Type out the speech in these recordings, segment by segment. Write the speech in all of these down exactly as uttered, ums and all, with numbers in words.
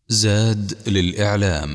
زاد للإعلام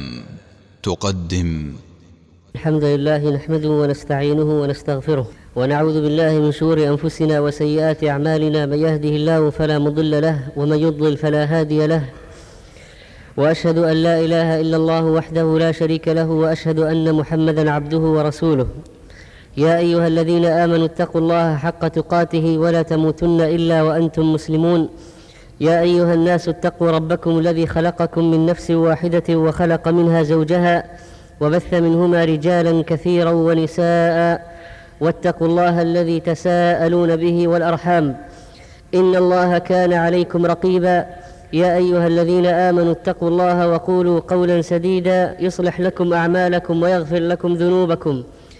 تقدم الحمد لله نحمده ونستعينه ونستغفره ونعوذ بالله من شرور أنفسنا وسيئات أعمالنا. من يهده الله فلا مضل له ومن يضلل فلا هادي له، وأشهد أن لا إله إلا الله وحده لا شريك له، وأشهد أن محمدا عبده ورسوله. يا أيها الذين آمنوا اتقوا الله حق تقاته ولا تموتن إلا وأنتم مسلمون. يا أيها الناس اتقوا ربكم الذي خلقكم من نفس واحدة وخلق منها زوجها وبث منهما رجالا كثيرا ونساء، واتقوا الله الذي تساءلون به والأرحام إن الله كان عليكم رقيبا. يا أيها الذين آمنوا اتقوا الله وقولوا قولا سديدا يصلح لكم أعمالكم ويغفر لكم ذنوبكم،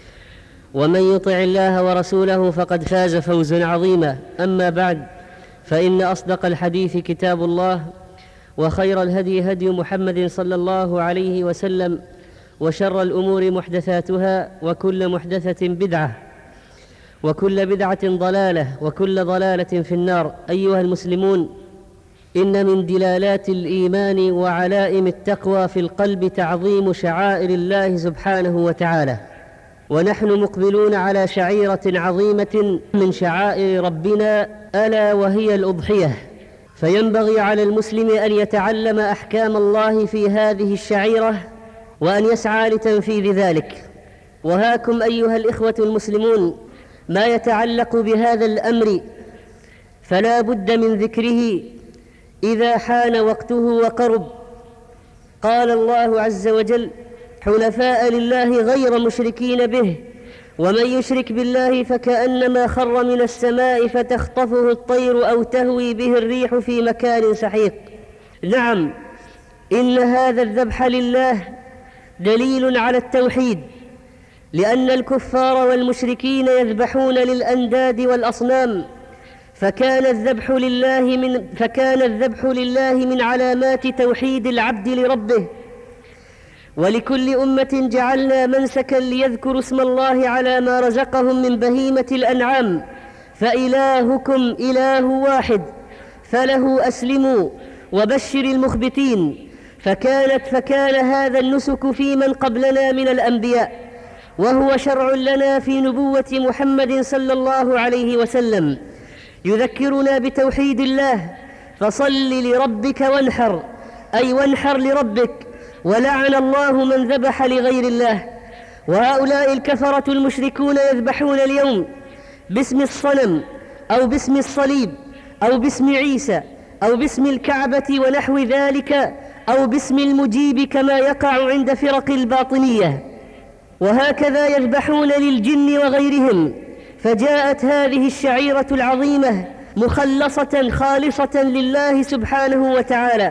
ومن يطع الله ورسوله فقد فاز فوزا عظيما. أما بعد، فإن أصدق الحديث كتاب الله، وخير الهدي هدي محمد صلى الله عليه وسلم، وشر الأمور محدثاتها، وكل محدثة بدعة، وكل بدعة ضلالة، وكل ضلالة في النار. أيها المسلمون، إن من دلالات الإيمان وعلائم التقوى في القلب تعظيم شعائر الله سبحانه وتعالى، ونحن مقبلون على شعيرة عظيمة من شعائر ربنا، ألا وهي الأضحية. فينبغي على المسلم أن يتعلم أحكام الله في هذه الشعيرة وأن يسعى لتنفيذ ذلك. وهاكم أيها الإخوة المسلمون ما يتعلق بهذا الأمر، فلا بد من ذكره إذا حان وقته وقرب. قال الله عز وجل: حنفاء لله غير مشركين به، ومن يشرك بالله فكأنما خر من السماء فتخطفه الطير أو تهوي به الريح في مكان سحيق. نعم، إن هذا الذبح لله دليل على التوحيد، لأن الكفار والمشركين يذبحون للأنداد والأصنام، فكان الذبح لله من فكان الذبح لله من علامات توحيد العبد لربه. ولكل أمة جعلنا منسكا ليذكروا اسم الله على ما رزقهم من بهيمة الأنعام، فإلهكم إله واحد فله أسلموا وبشر المخبتين. فكانت فكان هذا النسك في من قبلنا من الأنبياء، وهو شرع لنا في نبوة محمد صلى الله عليه وسلم، يذكرنا بتوحيد الله. فصل لربك وانحر، أي وانحر لربك، ولعن الله من ذبح لغير الله. وهؤلاء الكفرة المشركون يذبحون اليوم باسم الصنم، أو باسم الصليب، أو باسم عيسى، أو باسم الكعبة ونحو ذلك، أو باسم المجيب كما يقع عند فرق الباطنية. وهكذا يذبحون للجن وغيرهم. فجاءت هذه الشعيرة العظيمة مخلصة خالصة لله سبحانه وتعالى.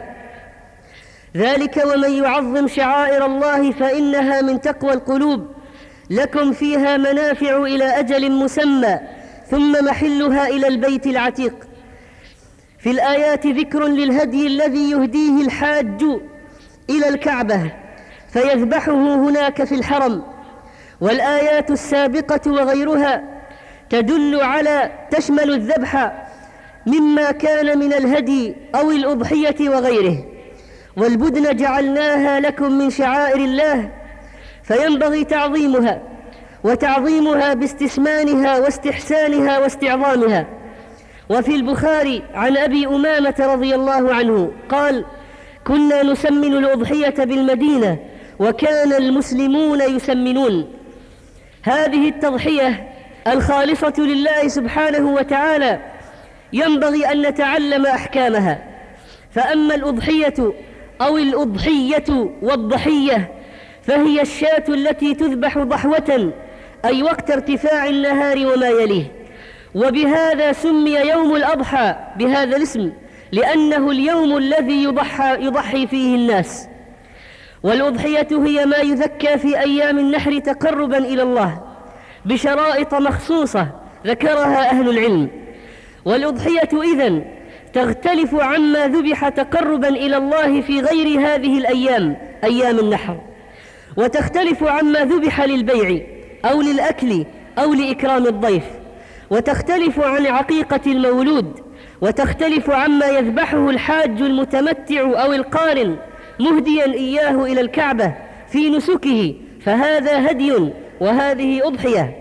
ذلك ومن يعظم شعائر الله فإنها من تقوى القلوب. لكم فيها منافع إلى أجل مسمى، ثم محلها إلى البيت العتيق. في الآيات ذكر للهدي الذي يهديه الحاج إلى الكعبة فيذبحه هناك في الحرم. والآيات السابقة وغيرها تدل على تشمل الذبح مما كان من الهدي أو الأضحية وغيره. والبدن جعلناها لكم من شعائر الله، فينبغي تعظيمها، وتعظيمها باستسمانها واستحسانها واستعظامها. وفي البخاري عن أبي أمامة رضي الله عنه قال: كنا نسمن الأضحية بالمدينة، وكان المسلمون يسمنون. هذه التضحية الخالصة لله سبحانه وتعالى ينبغي أن نتعلم أحكامها. فأما الأضحية أو الأضحية والضحية فهي الشاة التي تذبح ضحوة، أي وقت ارتفاع النهار وما يليه. وبهذا سمي يوم الأضحى بهذا الاسم، لأنه اليوم الذي يضحى, يضحي فيه الناس. والأضحية هي ما يذكى في أيام النحر تقربا إلى الله بشرائط مخصوصة ذكرها أهل العلم. والأضحية إذن تختلف عما ذبح تقربا إلى الله في غير هذه الأيام، أيام النحر، وتختلف عما ذبح للبيع أو للأكل أو لإكرام الضيف، وتختلف عن عقيقة المولود، وتختلف عما يذبحه الحاج المتمتع أو القارن مهديا إياه إلى الكعبة في نسكه، فهذا هدي وهذه أضحية.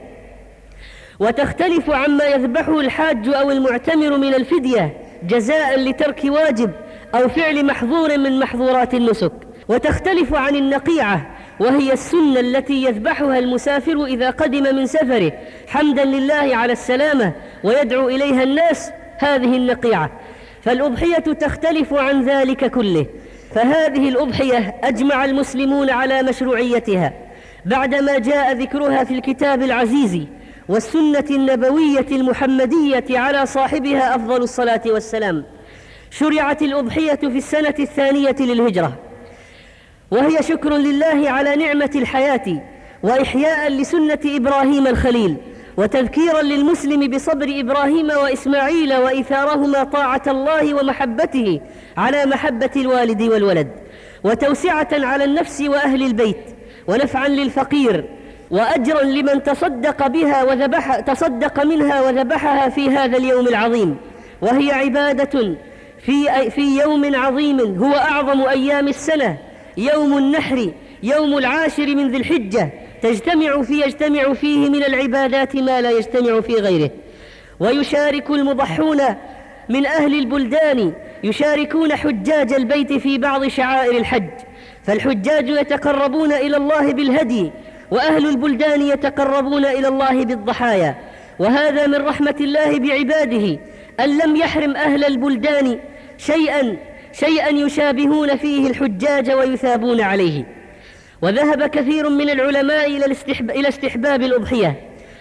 وتختلف عما يذبحه الحاج أو المعتمر من الفدية جزاء لترك واجب أو فعل محظور من محظورات النسك. وتختلف عن النقيعة، وهي السنة التي يذبحها المسافر إذا قدم من سفره حمدا لله على السلامة ويدعو إليها الناس، هذه النقيعة. فالأضحية تختلف عن ذلك كله. فهذه الأضحية أجمع المسلمون على مشروعيتها بعدما جاء ذكرها في الكتاب العزيز والسنة النبوية المحمدية على صاحبها أفضل الصلاة والسلام. شرعت الأضحية في السنة الثانية للهجرة، وهي شكر لله على نعمة الحياة وإحياء لسنة إبراهيم الخليل، وتذكيرا للمسلم بصبر إبراهيم وإسماعيل وإيثارهما طاعة الله ومحبته على محبة الوالد والولد، وتوسعة على النفس وأهل البيت، ونفعا للفقير، وأجرا لمن تصدق بها وذبح تصدق منها وذبحها في هذا اليوم العظيم. وهي عبادة في في يوم عظيم هو أعظم أيام السنة، يوم النحر، يوم العاشر من ذي الحجة، تجتمع فيه يجتمع فيه من العبادات ما لا يجتمع في غيره. ويشارك المضحون من أهل البلدان يشاركون حجاج البيت في بعض شعائر الحج، فالحجاج يتقربون إلى الله بالهدي، وأهل البلدان يتقربون إلى الله بالضحايا. وهذا من رحمة الله بعباده أن لم يحرم أهل البلدان شيئا شيئا يشابهون فيه الحجاج ويثابون عليه. وذهب كثير من العلماء إلى استحباب الأضحية،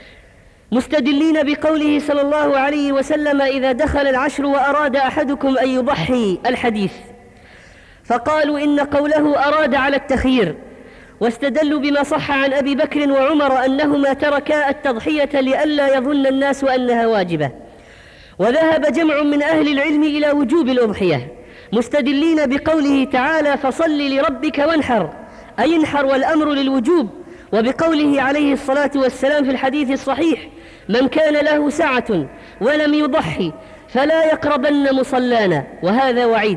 مستدلين بقوله صلى الله عليه وسلم: إذا دخل العشر وأراد أحدكم أن يضحي، الحديث. فقالوا إن قوله أراد على التخيير، واستدلوا بما صح عن أبي بكر وعمر أنهما تركا التضحية لئلا يظن الناس أنها واجبة. وذهب جمع من أهل العلم إلى وجوب الأضحية، مستدلين بقوله تعالى: فصل لربك وانحر، أي انحر، والأمر للوجوب. وبقوله عليه الصلاة والسلام في الحديث الصحيح: من كان له سعة ولم يضحي فلا يقربن مصلانا، وهذا وعيد.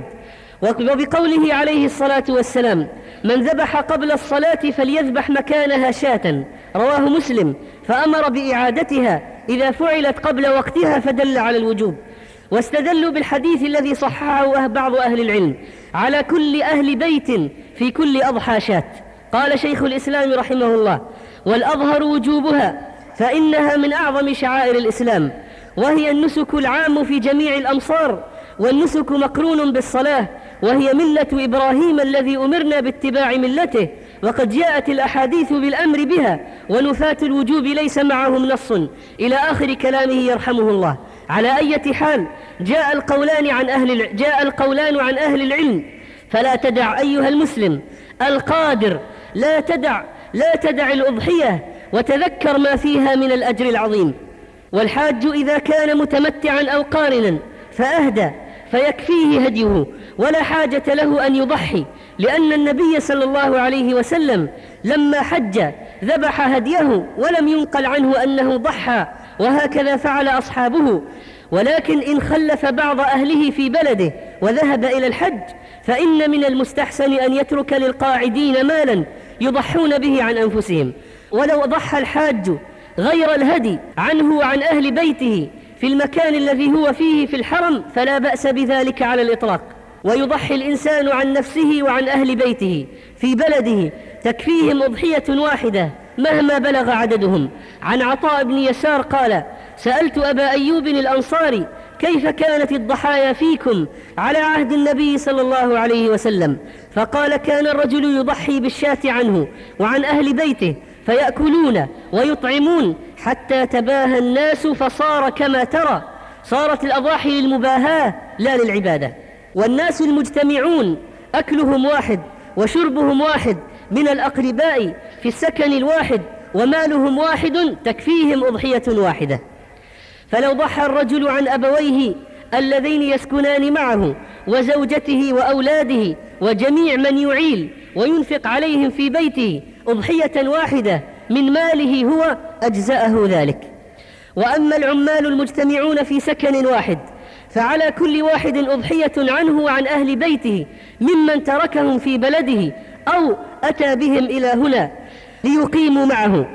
وبقوله عليه الصلاة والسلام: من ذبح قبل الصلاة فليذبح مكانها شاة، رواه مسلم، فأمر بإعادتها إذا فعلت قبل وقتها، فدل على الوجوب. واستدلوا بالحديث الذي صححه بعض أهل العلم على كل أهل بيت في كل أضحى شاة. قال شيخ الإسلام رحمه الله: والأظهر وجوبها، فإنها من أعظم شعائر الإسلام، وهي النسك العام في جميع الأمصار، والنسك مقرون بالصلاة، وهي ملة إبراهيم الذي أمرنا باتباع ملته، وقد جاءت الأحاديث بالأمر بها، ونفاة الوجوب ليس معهم نص، إلى آخر كلامه يرحمه الله. على أي حال، جاء القولان عن أهل جاء القولان عن أهل العلم، فلا تدع أيها المسلم القادر لا تدع لا تدع الأضحية، وتذكر ما فيها من الأجر العظيم. والحاج إذا كان متمتعا أو قارنا فأهدى فيكفيه هديه، ولا حاجة له أن يضحي، لأن النبي صلى الله عليه وسلم لما حج ذبح هديه ولم ينقل عنه أنه ضحى، وهكذا فعل أصحابه. ولكن إن خلف بعض أهله في بلده وذهب إلى الحج، فإن من المستحسن أن يترك للقاعدين مالا يضحون به عن أنفسهم. ولو ضحى الحاج غير الهدي عنه وعن أهل بيته في المكان الذي هو فيه في الحرم فلا بأس بذلك على الإطلاق. ويضحي الإنسان عن نفسه وعن أهل بيته في بلده، تكفيهم أضحية واحدة مهما بلغ عددهم. عن عطاء بن يسار قال: سألت أبا أيوب الأنصاري: كيف كانت الضحايا فيكم على عهد النبي صلى الله عليه وسلم؟ فقال: كان الرجل يضحي بالشاة عنه وعن أهل بيته، فيأكلون ويطعمون حتى تباهى الناس، فصار كما ترى، صارت الأضاحي للمباهاة لا للعبادة. والناس المجتمعون أكلهم واحد وشربهم واحد من الأقرباء في السكن الواحد، ومالهم واحد، تكفيهم أضحية واحدة. فلو ضحى الرجل عن أبويه اللذين يسكنان معه وزوجته وأولاده وجميع من يعيل وينفق عليهم في بيته أضحية واحدة من ماله هو، أجزأه ذلك. وأما العمال المجتمعون في سكن واحد فعلى كل واحد أضحية عنه وعن أهل بيته ممن تركهم في بلده أو أتى بهم إلى هنا ليقيموا معه،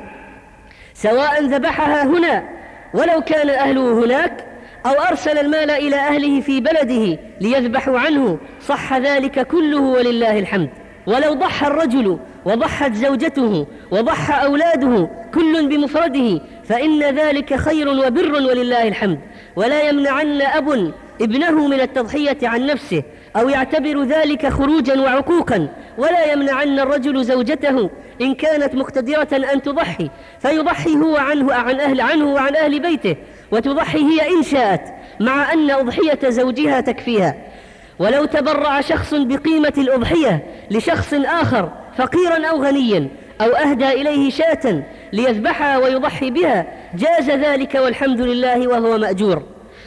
سواء ذبحها هنا ولو كان أهله هناك، أو أرسل المال إلى أهله في بلده ليذبحوا عنه، صح ذلك كله ولله الحمد. ولو ضحى الرجل وضحت زوجته وضحى أولاده كل بمفرده فإن ذلك خير وبر ولله الحمد. ولا يمنعن أب ابنه من التضحية عن نفسه أو يعتبر ذلك خروجا وعقوقا، ولا يمنعن الرجل زوجته إن كانت مقتدرة أن تضحي فيضحي هو عنه عن أهل عنه وعن أهل بيته، وتضحي هي إن شاءت، مع أن أضحية زوجها تكفيها. ولو تبرع شخص بقيمة الأضحية لشخص آخر فقيرا أو غنيا أو أهدى إليه شاة ليذبحها ويضحي بها جاز ذلك والحمد لله وهو مأجور.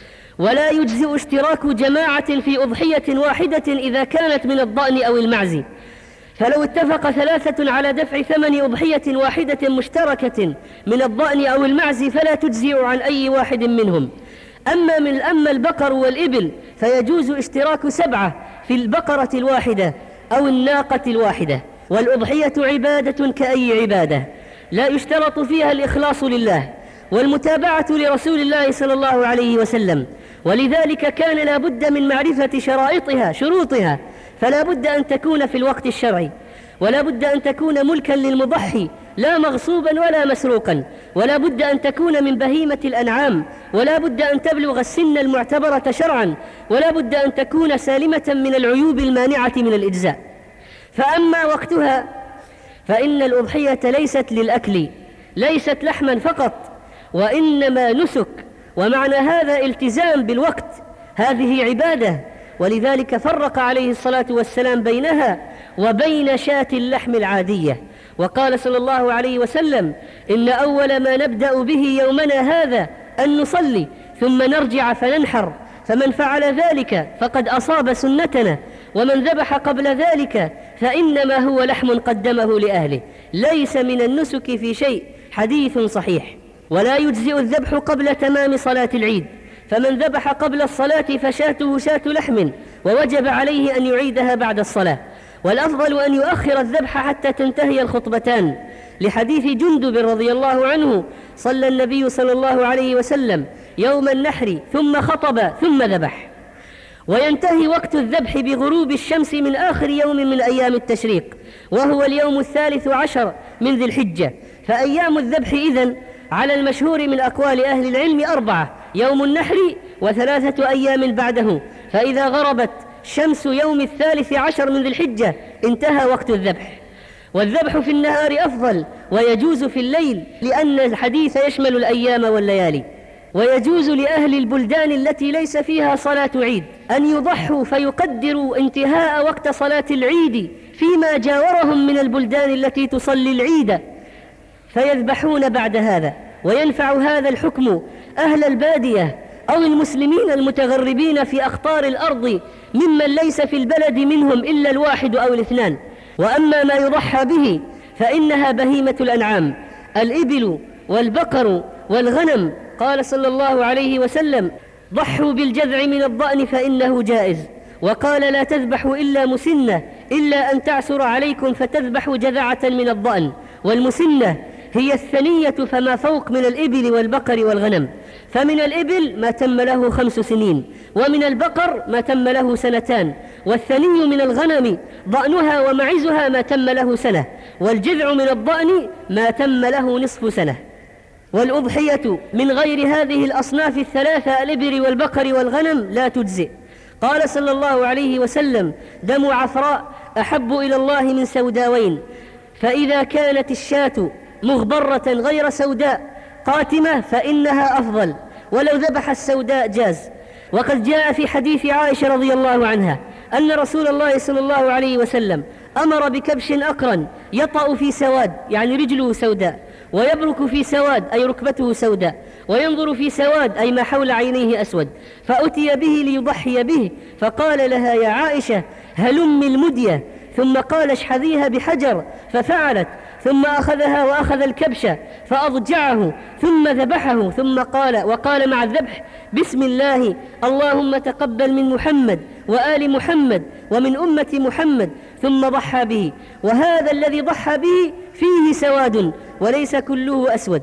ولا يجزئ اشتراك جماعة في أضحية واحدة إذا كانت من الضأن أو المعز، فلو اتفق ثلاثة على دفع ثمن أضحية واحدة مشتركة من الضأن أو المعز فلا تجزئ عن أي واحد منهم. أما من أما البقر والإبل فيجوز اشتراك سبعة في البقرة الواحدة أو الناقة الواحدة. والأضحية عبادة كأي عبادة لا يشترط فيها الإخلاص لله والمتابعة لرسول الله صلى الله عليه وسلم، ولذلك كان لا بد من معرفة شرائطها شروطها، فلا بد أن تكون في الوقت الشرعي، ولا بد أن تكون ملكا للمضحي لا مغصوبا ولا مسروقا، ولا بد أن تكون من بهيمة الأنعام، ولا بد أن تبلغ السن المعتبرة شرعا، ولا بد أن تكون سالمة من العيوب المانعة من الإجزاء. فأما وقتها فإن الأضحية ليست للأكل، ليست لحما فقط، وإنما نسك، ومعنى هذا التزام بالوقت، هذه عبادة. ولذلك فرق عليه الصلاة والسلام بينها وبين شاة اللحم العادية، وقال صلى الله عليه وسلم: إن أول ما نبدأ به يومنا هذا أن نصلي ثم نرجع فننحر، فمن فعل ذلك فقد أصاب سنتنا، ومن ذبح قبل ذلك فإنما هو لحم قدمه لأهله، ليس من النسك في شيء. حديث صحيح. ولا يجزئ الذبح قبل تمام صلاة العيد، فمن ذبح قبل الصلاة فشاته شاة لحم، ووجب عليه أن يعيدها بعد الصلاة. والأفضل أن يؤخر الذبح حتى تنتهي الخطبتان، لحديث جندب رضي الله عنه: صلى النبي صلى الله عليه وسلم يوم النحر ثم خطب ثم ذبح. وينتهي وقت الذبح بغروب الشمس من آخر يوم من أيام التشريق، وهو اليوم الثالث عشر من ذي الحجة. فأيام الذبح إذن على المشهور من أقوال أهل العلم أربعة: يوم النحر وثلاثة أيام بعده، فإذا غربت شمس يوم الثالث عشر من ذي الحجة انتهى وقت الذبح. والذبح في النهار أفضل، ويجوز في الليل، لأن الحديث يشمل الأيام والليالي. ويجوز لأهل البلدان التي ليس فيها صلاة عيد أن يضحوا فيقدروا انتهاء وقت صلاة العيد فيما جاورهم من البلدان التي تصلي العيد، فيذبحون بعد هذا. وينفع هذا الحكم أهل البادية أو المسلمين المتغربين في أقطار الأرض ممن ليس في البلد منهم إلا الواحد أو الاثنان. وأما ما يضحى به فإنها بهيمة الأنعام، الإبل والبقر والغنم. قال صلى الله عليه وسلم: ضحوا بالجذع من الضأن فإنه جائز. وقال: لا تذبحوا إلا مسنة، إلا أن تعسر عليكم فتذبحوا جذعة من الضأن. والمسنة هي الثنية فما فوق من الإبل والبقر والغنم، فمن الإبل ما تم له خمس سنين، ومن البقر ما تم له سنتان، والثني من الغنم ضأنها ومعزها ما تم له سنة، والجذع من الضأن ما تم له نصف سنة. والأضحية من غير هذه الأصناف الثلاثة الإبل والبقر والغنم لا تجزئ. قال صلى الله عليه وسلم: دم عفراء أحب إلى الله من سوداوين، فإذا كانت الشاة مغبرة غير سوداء قاتمة فإنها أفضل، ولو ذبح السوداء جاز. وقد جاء في حديث عائشة رضي الله عنها أن رسول الله صلى الله عليه وسلم أمر بكبش أقرن يطأ في سواد، يعني رجله سوداء، ويبرك في سواد أي ركبته سوداء، وينظر في سواد أي ما حول عينيه أسود، فأتي به ليضحي به، فقال لها: يا عائشة هلم المدية، ثم قال: اشحذيها بحجر، ففعلت، ثم أخذها وأخذ الكبش فأضجعه ثم ذبحه، ثم قال وقال مع الذبح: بسم الله اللهم تقبل من محمد وآل محمد ومن أمة محمد، ثم ضحى به. وهذا الذي ضحى به فيه سواد وليس كله أسود.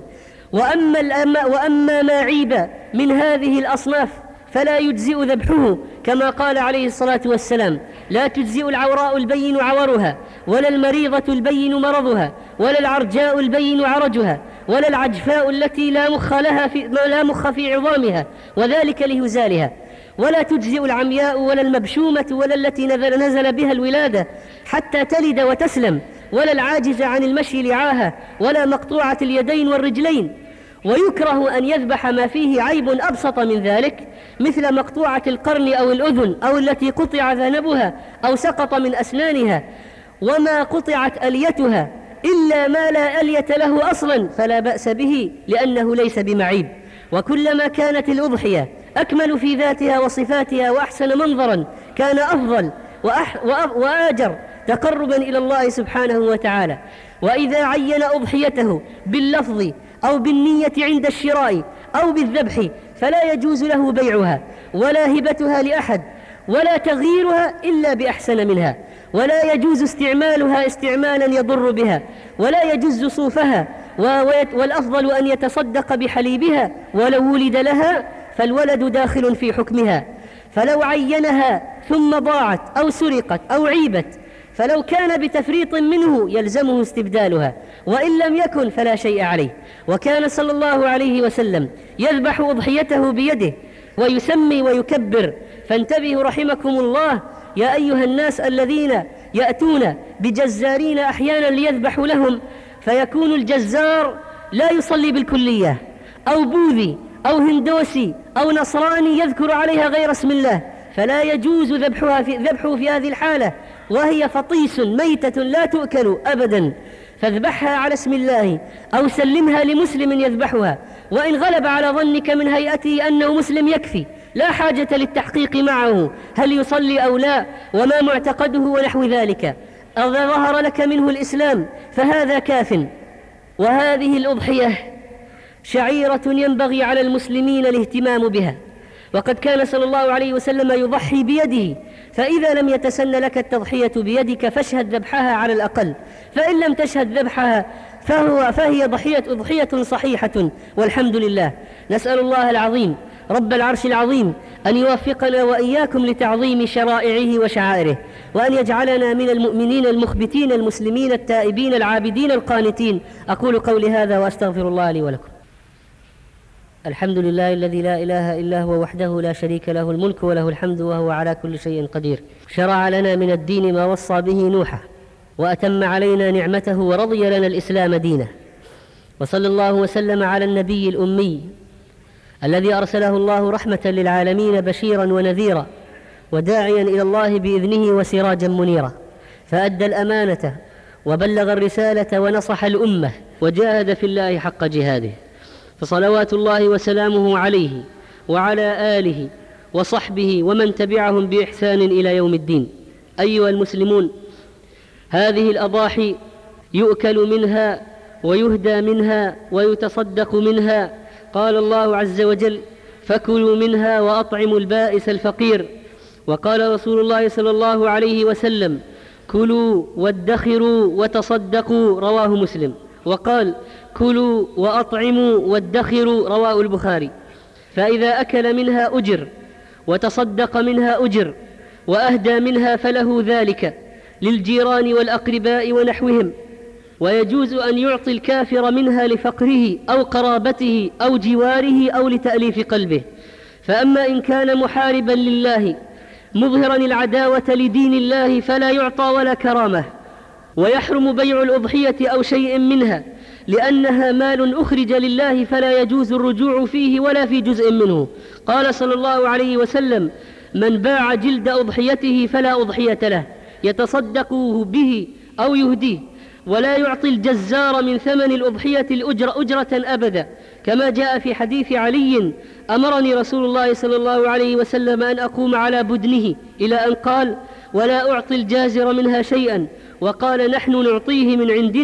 وأما, وأما ما عيب من هذه الأصناف فلا يجزئ ذبحه، كما قال عليه الصلاة والسلام: لا تجزئ العوراء البين عورها، ولا المريضة البين مرضها، ولا العرجاء البين عرجها، ولا العجفاء التي لا مخ لها في لا مخ في عظامها وذلك لهزالها، ولا تجزئ العمياء ولا المبشومة ولا التي نزل بها الولادة حتى تلد وتسلم، ولا العاجز عن المشي لعاها، ولا مقطوعة اليدين والرجلين. ويكره أن يذبح ما فيه عيب أبسط من ذلك، مثل مقطوعة القرن أو الأذن، أو التي قطع ذنبها أو سقط من أسنانها، وما قطعت أليتها، إلا ما لا ألية له أصلا فلا بأس به، لأنه ليس بمعيب. وكلما كانت الأضحية أكمل في ذاتها وصفاتها وأحسن منظرا كان أفضل وأح وآجر تقربا إلى الله سبحانه وتعالى. وإذا عين أضحيته باللفظ أو بالنية عند الشراء أو بالذبح فلا يجوز له بيعها ولا هبتها لأحد ولا تغييرها إلا بأحسن منها، ولا يجوز استعمالها استعمالا يضر بها، ولا يجوز صوفها، والأفضل أن يتصدق بحليبها ولو ولد لها فالولد داخل في حكمها. فلو عينها ثم ضاعت أو سرقت أو عيبت فلو كان بتفريط منه يلزمه استبدالها، وإن لم يكن فلا شيء عليه. وكان صلى الله عليه وسلم يذبح أضحيته بيده ويسمي ويكبر. فانتبهوا رحمكم الله يا أيها الناس الذين يأتون بجزارين أحيانا ليذبحوا لهم، فيكون الجزار لا يصلي بالكلية، أو بوذي أو هندوسي أو نصراني يذكر عليها غير اسم الله، فلا يجوز ذبحها في, ذبحه في هذه الحالة وهي فطيس ميتة لا تؤكل أبدا، فاذبحها على اسم الله أو سلمها لمسلم يذبحها، وإن غلب على ظنك من هيئته أنه مسلم يكفي، لا حاجة للتحقيق معه هل يصلي أو لا وما معتقده ونحو ذلك. إذا ظهر لك منه الإسلام فهذا كاف. وهذه الأضحية شعيرة ينبغي على المسلمين الاهتمام بها، وقد كان صلى الله عليه وسلم يضحي بيده، فإذا لم يتسن لك التضحية بيدك فاشهد ذبحها على الأقل، فإن لم تشهد ذبحها فهو فهي ضحية أضحية صحيحة والحمد لله. نسأل الله العظيم رب العرش العظيم أن يوفقنا وإياكم لتعظيم شرائعه وشعائره، وأن يجعلنا من المؤمنين المخبتين المسلمين التائبين العابدين القانتين. أقول قولي هذا وأستغفر الله لي ولكم. الحمد لله الذي لا إله إلا هو وحده لا شريك له الملك وله الحمد وهو على كل شيء قدير. شرع لنا من الدين ما وصى به نوحا وأتم علينا نعمته ورضي لنا الإسلام دينا. وصلى الله وسلم على النبي الأمي الذي أرسله الله رحمة للعالمين بشيرا ونذيرا وداعيا إلى الله بإذنه وسراجا منيرا، فأدى الأمانة وبلغ الرسالة ونصح الأمة وجاهد في الله حق جهاده، فصلوات الله وسلامه عليه وعلى آله وصحبه ومن تبعهم بإحسان إلى يوم الدين. أيها المسلمون، هذه الأضاحي يؤكل منها ويهدى منها ويتصدق منها. قال الله عز وجل: فكلوا منها وأطعموا البائس الفقير. وقال رسول الله صلى الله عليه وسلم: كلوا وادخروا وتصدقوا، رواه مسلم. وقال: كلوا وأطعموا وادخروا، رواه البخاري. فإذا أكل منها أجر وتصدق منها أجر وأهدى منها فله ذلك للجيران والأقرباء ونحوهم. ويجوز أن يعطي الكافر منها لفقره أو قرابته أو جواره أو لتأليف قلبه. فأما إن كان محاربا لله مظهرا العداوة لدين الله فلا يعطى ولا كرامة، ويحرم بيع الأضحية أو شيء منها لأنها مال أخرج لله فلا يجوز الرجوع فيه ولا في جزء منه. قال صلى الله عليه وسلم: من باع جلد أضحيته فلا أضحية له يتصدق به أو يهديه، ولا يعطي الجزار من ثمن الأضحية الأجر أجرة أبدا، كما جاء في حديث علي: أمرني رسول الله صلى الله عليه وسلم أن أقوم على بدنه، إلى أن قال: ولا أعطي الجازر منها شيئا، وقال: نحن نعطيه من عندنا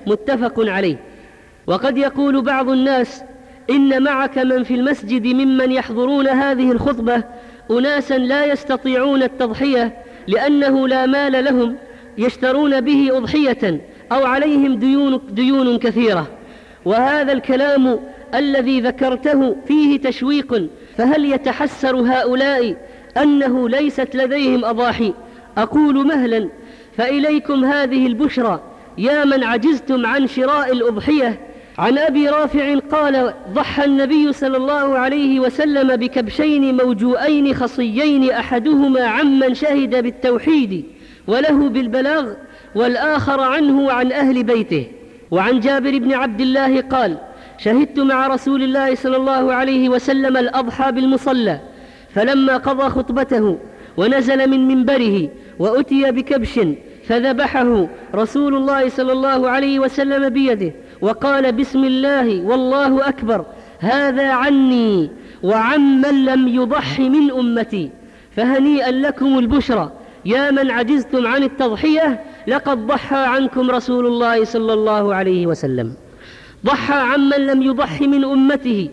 متفق عليه. وقد يقول بعض الناس إن معك من في المسجد ممن يحضرون هذه الخطبة أناسا لا يستطيعون التضحية لأنه لا مال لهم يشترون به أضحية أو عليهم ديون, ديون كثيرة، وهذا الكلام الذي ذكرته فيه تشويق، فهل يتحسر هؤلاء أنه ليست لديهم أضاحي؟ أقول مهلا، فإليكم هذه البشرى يا من عجزتم عن شراء الأضحية. عن أبي رافع قال: ضحى النبي صلى الله عليه وسلم بكبشين موجوئين خصيين، أحدهما عمن شهد بالتوحيد وله بالبلاغ، والآخر عنه وعن أهل بيته. وعن جابر بن عبد الله قال: شهدت مع رسول الله صلى الله عليه وسلم الأضحى بالمصلى، فلما قضى خطبته ونزل من منبره وأتي بكبش فذبحه رسول الله صلى الله عليه وسلم بيده وقال: بسم الله والله أكبر، هذا عني وعمن لم يضح من أمتي. فهنيئا لكم البشرى يا من عجزتم عن التضحية، لقد ضحى عنكم رسول الله صلى الله عليه وسلم، ضحى عمن لم يضح من أمته.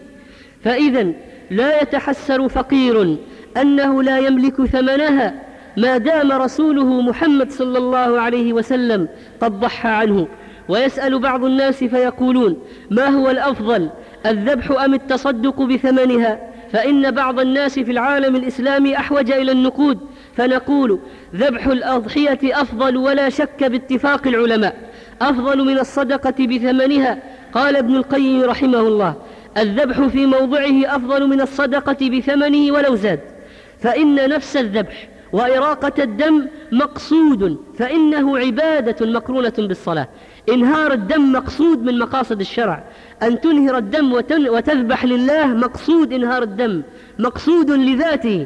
فإذا لا يتحسر فقير أنه لا يملك ثمنها ما دام رسوله محمد صلى الله عليه وسلم قد ضحى عنه. ويسأل بعض الناس فيقولون: ما هو الأفضل، الذبح أم التصدق بثمنها؟ فإن بعض الناس في العالم الإسلامي أحوج إلى النقود، فنقول: ذبح الأضحية أفضل ولا شك باتفاق العلماء، أفضل من الصدقة بثمنها. قال ابن القيم رحمه الله: الذبح في موضعه أفضل من الصدقة بثمنه ولو زاد، فإن نفس الذبح وإراقة الدم مقصود، فإنه عبادة مقرونة بالصلاة. إنهار الدم مقصود من مقاصد الشرع، أن تنهر الدم وتذبح لله مقصود إنهار الدم، مقصود لذاته،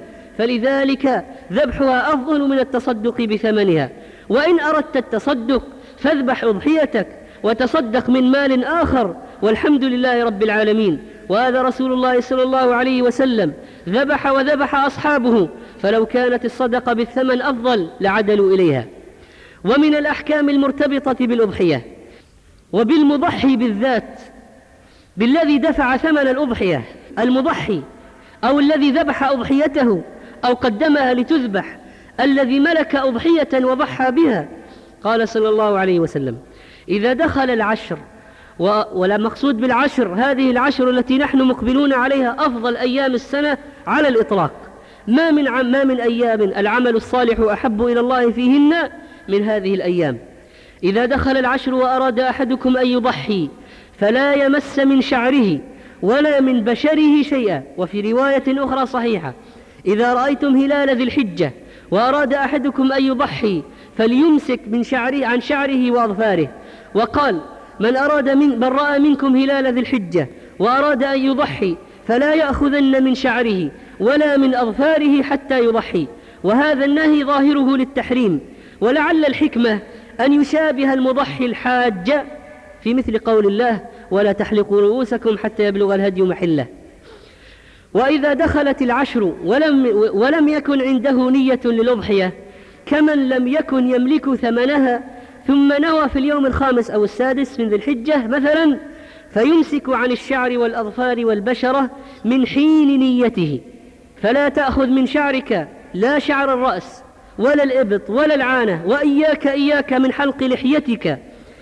فلذلك ذبحها أفضل من التصدق بثمنها. وإن أردت التصدق فاذبح أضحيتك وتصدق من مال آخر، والحمد لله رب العالمين. وهذا رسول الله صلى الله عليه وسلم ذبح وذبح أصحابه، فلو كانت الصدقة بالثمن أفضل لعدلوا إليها. ومن الأحكام المرتبطة بالأضحية وبالمضحي بالذات، بالذي دفع ثمن الأضحية، المضحي أو الذي ذبح أضحيته أو قدمها لتذبح، الذي ملك أضحية وضحى بها. قال صلى الله عليه وسلم: إذا دخل العشر، ولا مقصود بالعشر هذه العشر التي نحن مقبلون عليها أفضل أيام السنة على الإطلاق، ما من عم ما من أيام العمل الصالح أحب إلى الله فيهن من هذه الأيام. إذا دخل العشر وأراد أحدكم أن يضحي فلا يمس من شعره ولا من بشره شيئا. وفي رواية أخرى صحيحة: إذا رأيتم هلال ذي الحجة وأراد أحدكم أن يضحي فليمسك من شعره عن شعره وأظفاره. وقال: من أراد من من رأى منكم هلال ذي الحجة وأراد أن يضحي فلا يأخذن من شعره ولا من أظفاره حتى يضحي. وهذا النهي ظاهره للتحريم، ولعل الحكمة أن يشابه المضحي الحاج في مثل قول الله: ولا تحلقوا رؤوسكم حتى يبلغ الهدي محله. وإذا دخلت العشر ولم, ولم يكن عنده نية للأضحية، كمن لم يكن يملك ثمنها ثم نوى في اليوم الخامس أو السادس من ذي الحجة مثلا، فيمسك عن الشعر والأظفار والبشرة من حين نيته، فلا تأخذ من شعرك لا شعر الرأس ولا الإبط ولا العانة، وإياك إياك من حلق لحيتك،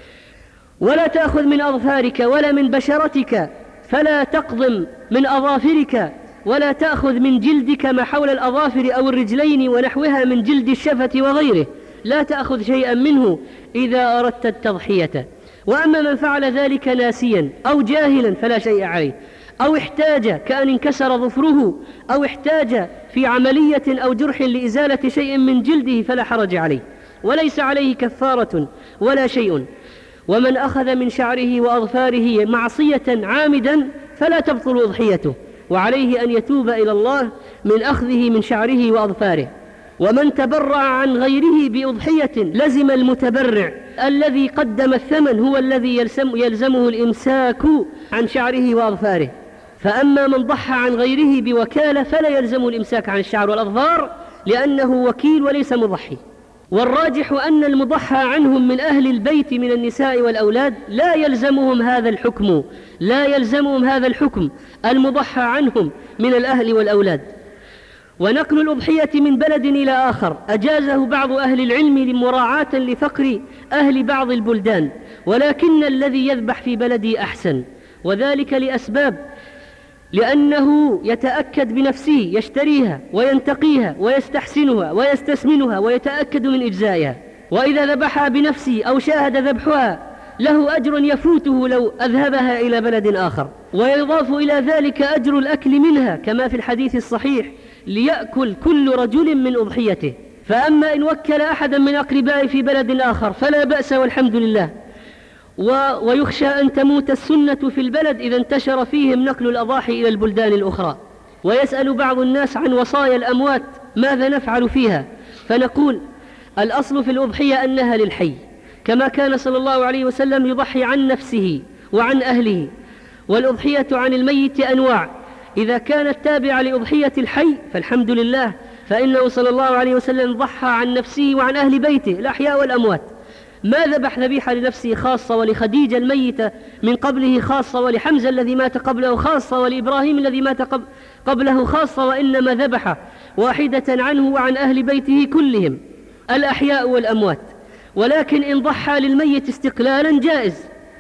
ولا تأخذ من أظفارك ولا من بشرتك، فلا تقضم من أظافرك، ولا تأخذ من جلدك ما حول الأظافر أو الرجلين ونحوها من جلد الشفة وغيره، لا تأخذ شيئا منه إذا أردت التضحية. وأما من فعل ذلك ناسيا أو جاهلا فلا شيء عليه، أو احتاج كأن انكسر ظفره أو احتاج في عملية أو جرح لإزالة شيء من جلده فلا حرج عليه، وليس عليه كفارة ولا شيء. ومن أخذ من شعره وأظفاره معصية عامدا فلا تبطل أضحيته، وعليه أن يتوب إلى الله من أخذه من شعره وأظفاره. ومن تبرع عن غيره بأضحية لزم المتبرع الذي قدم الثمن هو الذي يلزم يلزمه الإمساك عن شعره وأظفاره. فأما من ضحى عن غيره بوكالة فلا يلزم الإمساك عن الشعر والأظفار، لأنه وكيل وليس مضحي. والراجح أن المضحى عنهم من أهل البيت من النساء والأولاد لا يلزمهم هذا الحكم لا يلزمهم هذا الحكم المضحى عنهم من الأهل والأولاد. ونقل الأضحية من بلد إلى آخر أجازه بعض أهل العلم مراعاة لفقر أهل بعض البلدان، ولكن الذي يذبح في بلدي أحسن، وذلك لأسباب: لأنه يتأكد بنفسه، يشتريها وينتقيها ويستحسنها ويستسمنها ويتأكد من إجزائها، وإذا ذبحها بنفسه أو شاهد ذبحها له أجر يفوته لو أذهبها إلى بلد آخر، ويضاف إلى ذلك أجر الأكل منها كما في الحديث الصحيح: ليأكل كل رجل من أضحيته. فأما إن وكل أحدا من أقربائه في بلد آخر فلا بأس والحمد لله. ويخشى أن تموت السنة في البلد إذا انتشر فيهم نقل الأضاحي إلى البلدان الأخرى. ويسأل بعض الناس عن وصايا الأموات ماذا نفعل فيها، فنقول: الأصل في الأضحية أنها للحي، كما كان صلى الله عليه وسلم يضحي عن نفسه وعن أهله. والأضحية عن الميت أنواع: إذا كانت تابعة لأضحية الحي فالحمد لله، فإنه صلى الله عليه وسلم ضحى عن نفسه وعن أهل بيته الأحياء والأموات، ما ذبح ذبيحة لنفسه خاصة، ولخديجة الميتة من قبله خاصة، ولحمزة الذي مات قبله خاصة، ولإبراهيم الذي مات قبله خاصة، وإنما ذبح واحدة عنه وعن أهل بيته كلهم الأحياء والأموات. ولكن إن ضحى للميت استقلالا جائز.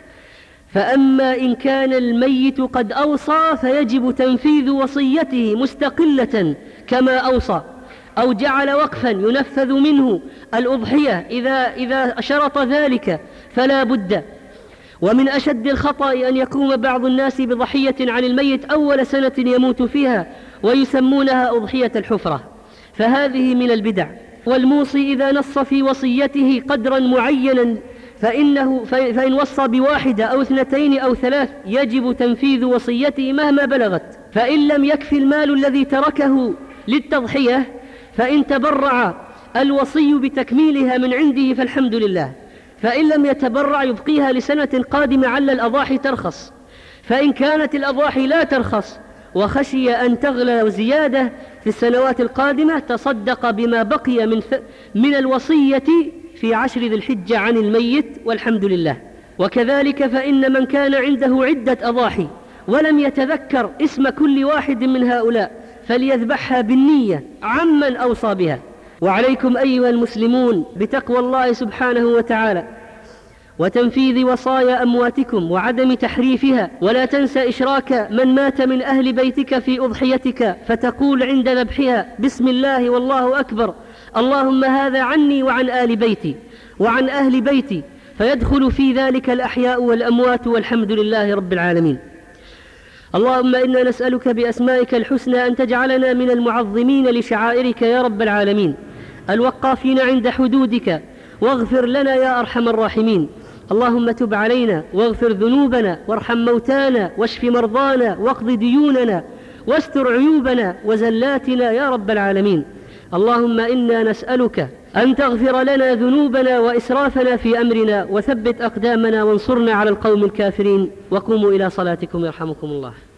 فأما إن كان الميت قد أوصى فيجب تنفيذ وصيته مستقلة كما أوصى، أو جعل وقفا ينفذ منه الأضحية إذا, إذا شرط ذلك فلا بد. ومن أشد الخطأ أن يقوم بعض الناس بضحية عن الميت أول سنة يموت فيها ويسمونها أضحية الحفرة، فهذه من البدع. والموصي إذا نص في وصيته قدرا معينا فإنه فإن وصى بواحدة أو اثنتين أو ثلاث يجب تنفيذ وصيته مهما بلغت. فإن لم يكفي المال الذي تركه للتضحية فإن تبرع الوصي بتكميلها من عنده فالحمد لله، فإن لم يتبرع يبقيها لسنة قادمة على الأضاحي ترخص. فإن كانت الأضاحي لا ترخص وخشي أن تغلى زيادة في السنوات القادمة تصدق بما بقي من, من الوصية في عشر ذي الحجة عن الميت والحمد لله. وكذلك فإن من كان عنده عدة أضاحي ولم يتذكر اسم كل واحد من هؤلاء فليذبحها بالنية عمن أوصى بها. وعليكم أيها المسلمون بتقوى الله سبحانه وتعالى وتنفيذ وصايا أمواتكم وعدم تحريفها، ولا تنسى إشراك من مات من أهل بيتك في أضحيتك، فتقول عند ذبحها: بسم الله والله أكبر، اللهم هذا عني وعن آل بيتي وعن أهل بيتي، فيدخل في ذلك الأحياء والأموات والحمد لله رب العالمين. اللهم إنا نسألك بأسمائك الحسنى أن تجعلنا من المعظمين لشعائرك يا رب العالمين، الوقافين عند حدودك، واغفر لنا يا أرحم الراحمين. اللهم تب علينا واغفر ذنوبنا وارحم موتانا واشف مرضانا واقض ديوننا واستر عيوبنا وزلاتنا يا رب العالمين. اللهم إنا نسألك أن تغفر لنا ذنوبنا وإسرافنا في أمرنا وثبت أقدامنا وانصرنا على القوم الكافرين. وقوموا إلى صلاتكم يرحمكم الله.